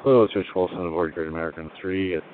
Hello, it's Rich Wilson aboard Great American 3 at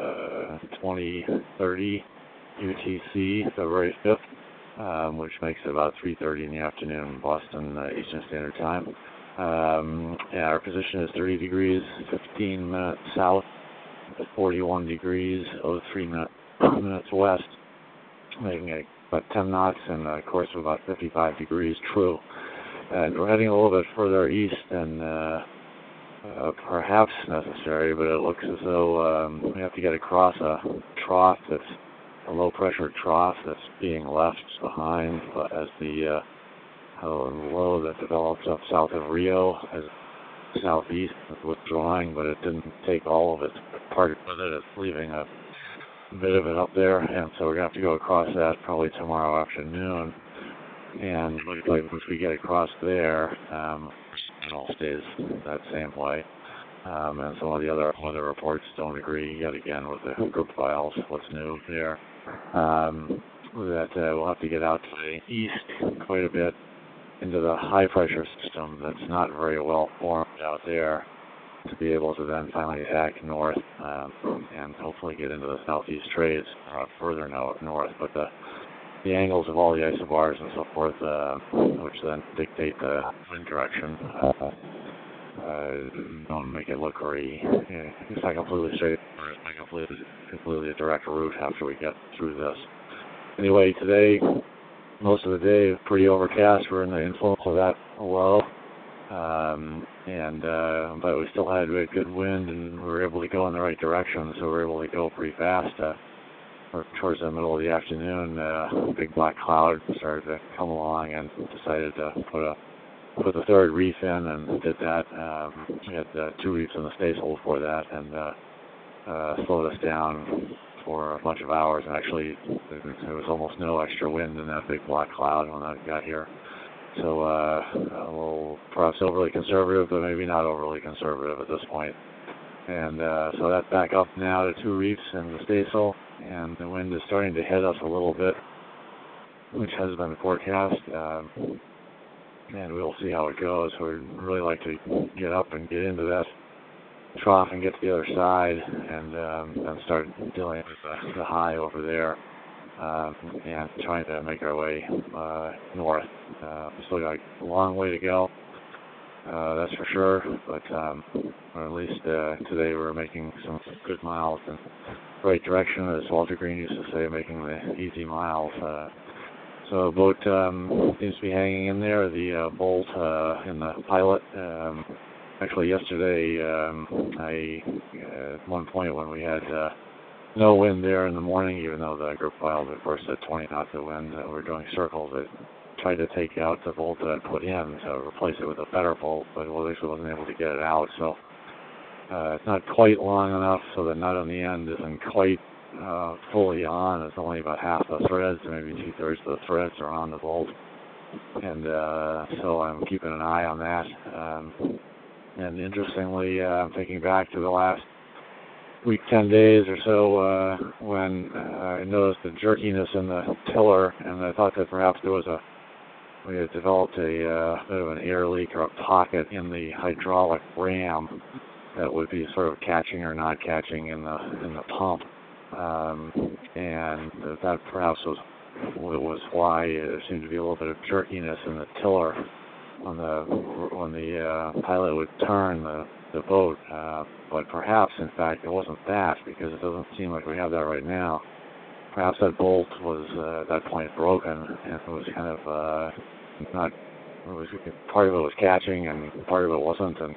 2030 UTC, February 5th, which makes it about 3:30 in the afternoon Boston Eastern Standard Time. Our position is 30 degrees, 15 minutes south, 41 degrees, 03 minutes west, making about 10 knots and a course of about 55 degrees true. And we're heading a little bit further east than perhaps necessary, but it looks as though we have to get across a trough that's a low-pressure trough that's being left behind as the low that develops up south of Rio as southeast is withdrawing, but it didn't take all of its part with it. It's leaving a bit of it up there, and so we're going to have to go across that probably tomorrow afternoon. And looks like once we get across there, it all stays that same way. And some of the other weather reports don't agree yet again with the group files, what's new there. That we'll have to get out to the east quite a bit into the high pressure system that's not very well formed out there to be able to then finally attack north and hopefully get into the southeast trades further north. But the angles of all the isobars and so forth, which then dictate the wind direction, don't make it look very, it's not completely straight, or it's not completely a direct route after we get through this. Anyway, today, most of the day, pretty overcast. We're in the influence of that low, but we still had good wind, and we were able to go in the right direction, so we were able to go pretty fast. Towards the middle of the afternoon, a big black cloud started to come along and decided to put the third reef in, and did that. We had 2 reefs in the staysail before that, and slowed us down for a bunch of hours. And actually, there was almost no extra wind in that big black cloud when I got here. So a little perhaps overly conservative, but maybe not overly conservative at this point. And so that's back up now to 2 reefs in the staysail, and the wind is starting to hit us a little bit, which has been forecast. And we'll see how it goes. We'd really like to get up and get into that trough and get to the other side, and start dealing with the high over there, and trying to make our way north. We still got a long way to go, that's for sure, but or at least today we're making some good miles in the right direction, as Walter Green used to say, making the easy miles. So the boat seems to be hanging in there. The bolt in the pilot. Actually, yesterday, at one point when we had no wind there in the morning, even though the group filed, of course, at 20 knots of wind, we were doing circles. It tried to take out the bolt that I put in to replace it with a better bolt, but at least we wasn't able to get it out. So it's not quite long enough, so the nut on the end isn't quite fully on. It's only about half the threads, maybe 2/3 of the threads are on the bolt, and so I'm keeping an eye on that. And interestingly, I'm thinking back to the last week, 10 days or so, when I noticed the jerkiness in the tiller, and I thought that perhaps we had developed a bit of an air leak or a pocket in the hydraulic ram that would be sort of catching or not catching in the pump. And that perhaps was why there seemed to be a little bit of jerkiness in the tiller when the pilot would turn the boat. But perhaps, in fact, it wasn't that, because it doesn't seem like we have that right now. Perhaps that bolt was at that point broken, and it was kind of not. Part of it was catching, and part of it wasn't, and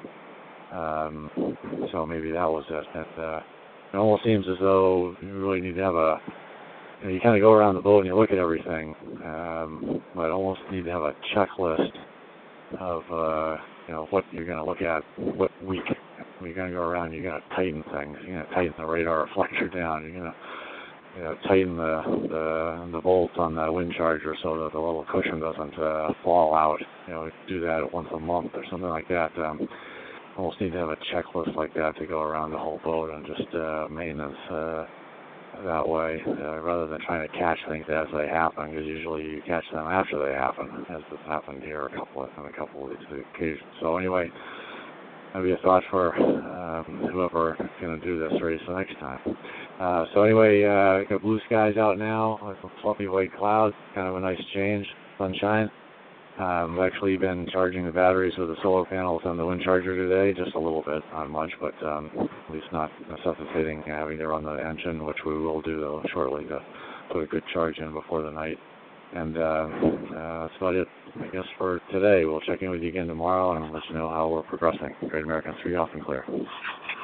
so maybe that was it. It almost seems as though you really need to have you kind of go around the boat and you look at everything, but almost need to have a checklist of, what you're going to look at, what week. You're going to go around, you're going to tighten things. You're going to tighten the radar reflector down. You're going to tighten the bolts on the wind charger so that the little cushion doesn't fall out. Do that once a month or something like that. Almost need to have a checklist like that to go around the whole boat, and just maintenance that way, rather than trying to catch things as they happen, because usually you catch them after they happen, as has happened here in a couple of these occasions. So anyway, be a thought for whoever is going to do this race the next time. So anyway, got blue skies out now, with fluffy white clouds, kind of a nice change, sunshine. I've actually been charging the batteries with the solar panels on the wind charger today, just a little bit, not much, but at least not necessitating having to run the engine, which we will do though shortly to put a good charge in before the night. And that's about it, I guess, for today. We'll check in with you again tomorrow and let you know how we're progressing. Great American 3 off and clear.